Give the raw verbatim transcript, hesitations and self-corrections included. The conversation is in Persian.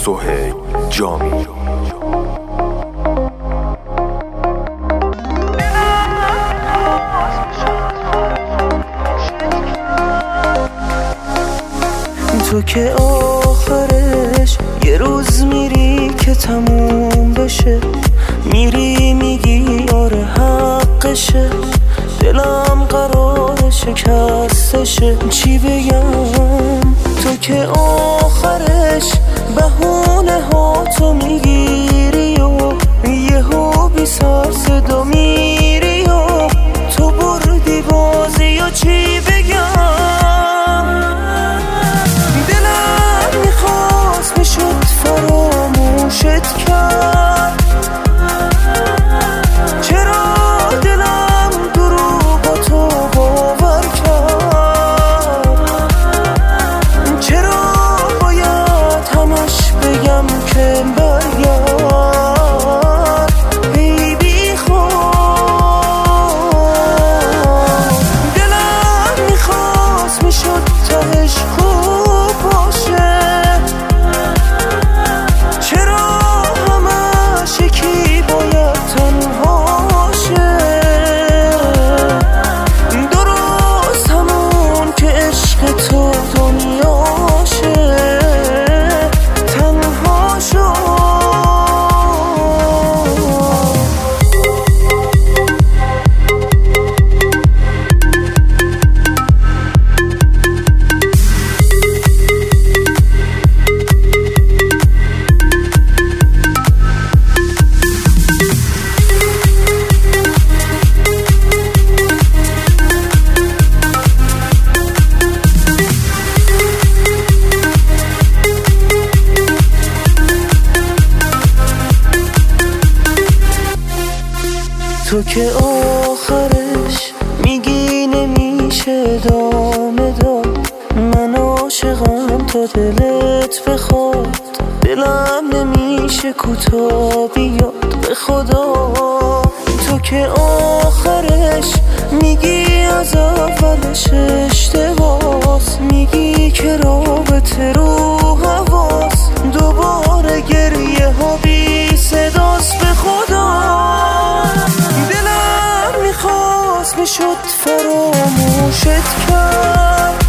سهیل جامی. تو که آخرش یه روز میری که تموم بشه، میری میگی آره حقشه، دلم قرار شکستشه. چی بگم تو که آخرش بهونه ها تو میگیری و یهو بی سر صدا میری و تو بردی بازی و چی بگم. دلم میخواست میشد فراموشت کرد، چرا دلم دروغاتو باور کرد، چرا باید همش بگم که برگرد ای بی خود. دلم میخواست میشد تهش خوب باشه، چرا همش یکی باید تنها شه. درست همون که عشق تو دنیاشه تنها شد. تو که آخرش میگی نمیشه دامه داد، من عاشقم تا دلت بخواد، دلم نمیشه کوتاه بیاد به خدا. تو که آخرش میگی از اولش اشتباس، میگی که رابطه رو حواس، دوباره گریه ها بی صداست به خدا. دلم میخواست میشد فراموشت کرد،